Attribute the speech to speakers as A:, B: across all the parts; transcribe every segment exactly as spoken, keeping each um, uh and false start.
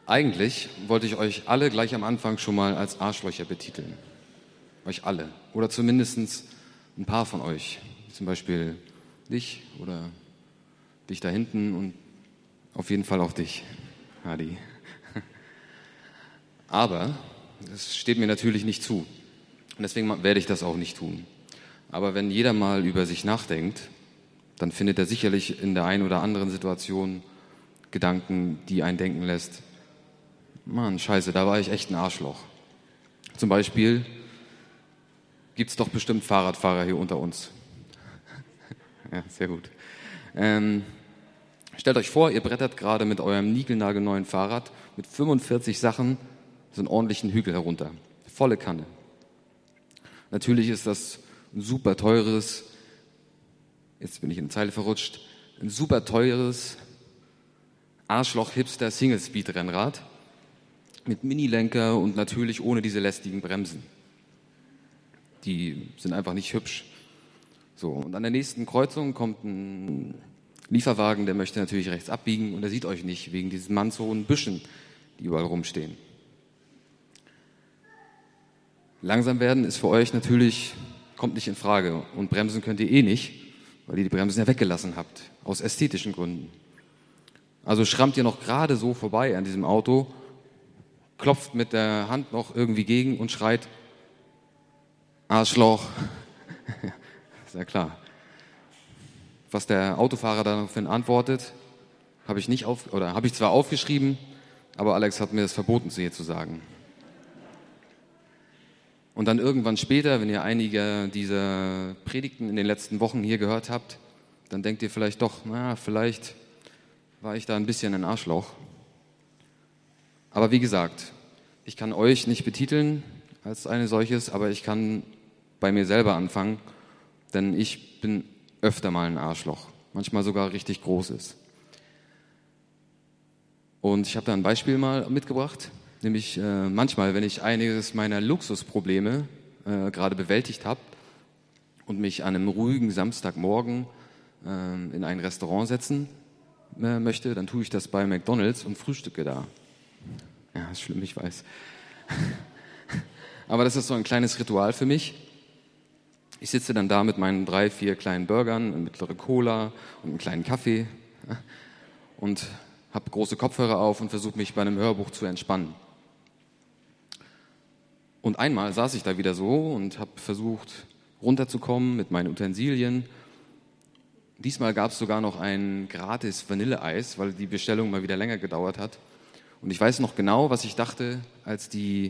A: Eigentlich wollte ich euch alle gleich am Anfang schon mal als Arschlöcher betiteln. Euch alle. Oder zumindest ein paar von euch. Zum Beispiel dich oder dich da hinten und auf jeden Fall auch dich, Hadi. Aber es steht mir natürlich nicht zu. Und deswegen werde ich das auch nicht tun. Aber wenn jeder mal über sich nachdenkt, dann findet er sicherlich in der einen oder anderen Situation Gedanken, die einen denken lässt, Mann, scheiße, da war ich echt ein Arschloch. Zum Beispiel gibt es doch bestimmt Fahrradfahrer hier unter uns. Ja, sehr gut. Ähm, stellt euch vor, ihr brettert gerade mit eurem niegelnagelneuen Fahrrad mit fünfundvierzig Sachen so einen ordentlichen Hügel herunter. Volle Kanne. Natürlich ist das ein super teures, jetzt bin ich in eine Zeile verrutscht, ein super teures Arschloch-Hipster-Single-Speed-Rennrad mit Minilenker und natürlich ohne diese lästigen Bremsen. Die sind einfach nicht hübsch. So, und an der nächsten Kreuzung kommt ein Lieferwagen, der möchte natürlich rechts abbiegen und er sieht euch nicht, wegen diesen mannshohen Büschen, die überall rumstehen. Langsam werden ist für euch natürlich, kommt nicht in Frage und bremsen könnt ihr eh nicht, weil ihr die Bremsen ja weggelassen habt, aus ästhetischen Gründen. Also schrammt ihr noch gerade so vorbei an diesem Auto, klopft mit der Hand noch irgendwie gegen und schreit, Arschloch. Ist ja klar. Was der Autofahrer daraufhin antwortet, habe ich nicht auf, oder habe ich zwar aufgeschrieben, aber Alex hat mir das verboten, zu ihr zu sagen. Und dann irgendwann später, wenn ihr einige dieser Predigten in den letzten Wochen hier gehört habt, dann denkt ihr vielleicht doch, na, vielleicht war ich da ein bisschen ein Arschloch. Aber wie gesagt, ich kann euch nicht betiteln als eine solches, aber ich kann bei mir selber anfangen, denn ich bin öfter mal ein Arschloch, manchmal sogar richtig großes. Und ich habe da ein Beispiel mal mitgebracht, nämlich äh, manchmal, wenn ich einiges meiner Luxusprobleme äh, gerade bewältigt habe und mich an einem ruhigen Samstagmorgen äh, in ein Restaurant setzen äh, möchte, dann tue ich das bei McDonald's und frühstücke da. Ja, ist schlimm, ich weiß. Aber das ist so ein kleines Ritual für mich. Ich sitze dann da mit meinen drei, vier kleinen Burgern, eine mittlere Cola und einen kleinen Kaffee und habe große Kopfhörer auf und versuche mich bei einem Hörbuch zu entspannen. Und einmal saß ich da wieder so und habe versucht runterzukommen mit meinen Utensilien. Diesmal gab es sogar noch ein gratis Vanilleeis, weil die Bestellung mal wieder länger gedauert hat. Und ich weiß noch genau, was ich dachte, als die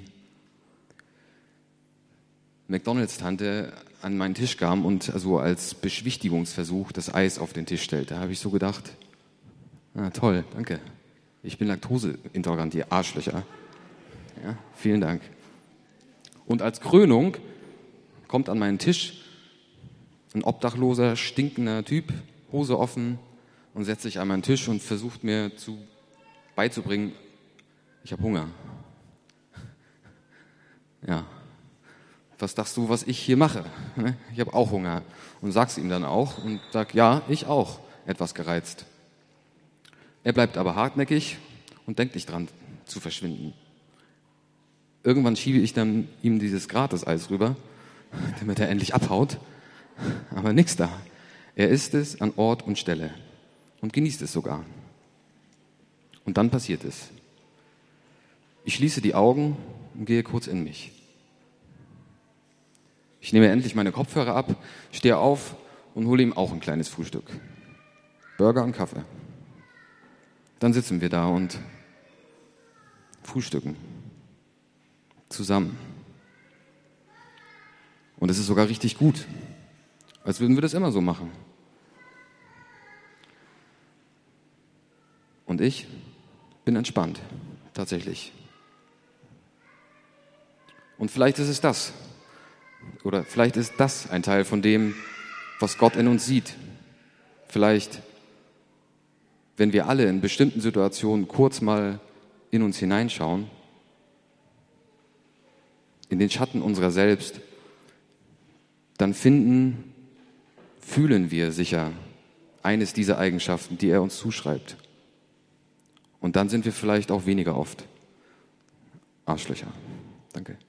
A: McDonald's-Tante an meinen Tisch kam und also als Beschwichtigungsversuch das Eis auf den Tisch stellte. Da habe ich so gedacht, ah, toll, danke. Ich bin laktoseintolerant, ihr Arschlöcher. Ja, vielen Dank. Und als Krönung kommt an meinen Tisch ein obdachloser, stinkender Typ, Hose offen, und setzt sich an meinen Tisch und versucht mir zu, beizubringen, ich habe Hunger. Ja. Was dachtest du, was ich hier mache? Ich habe auch Hunger. Und sag's ihm dann auch und sag, ja, ich auch, etwas gereizt. Er bleibt aber hartnäckig und denkt nicht dran zu verschwinden. Irgendwann schiebe ich dann ihm dieses Gratis-Eis rüber, damit er endlich abhaut. Aber nix da. Er isst es an Ort und Stelle und genießt es sogar. Und dann passiert es. Ich schließe die Augen und gehe kurz in mich. Ich nehme endlich meine Kopfhörer ab, stehe auf und hole ihm auch ein kleines Frühstück. Burger und Kaffee. Dann sitzen wir da und frühstücken. Zusammen. Und es ist sogar richtig gut. Als würden wir das immer so machen. Und ich bin entspannt. Tatsächlich. Und vielleicht ist es das. Oder vielleicht ist das ein Teil von dem, was Gott in uns sieht. Vielleicht, wenn wir alle in bestimmten Situationen kurz mal in uns hineinschauen, in den Schatten unserer selbst, dann finden, fühlen wir sicher eines dieser Eigenschaften, die er uns zuschreibt. Und dann sind wir vielleicht auch weniger oft Arschlöcher. Danke.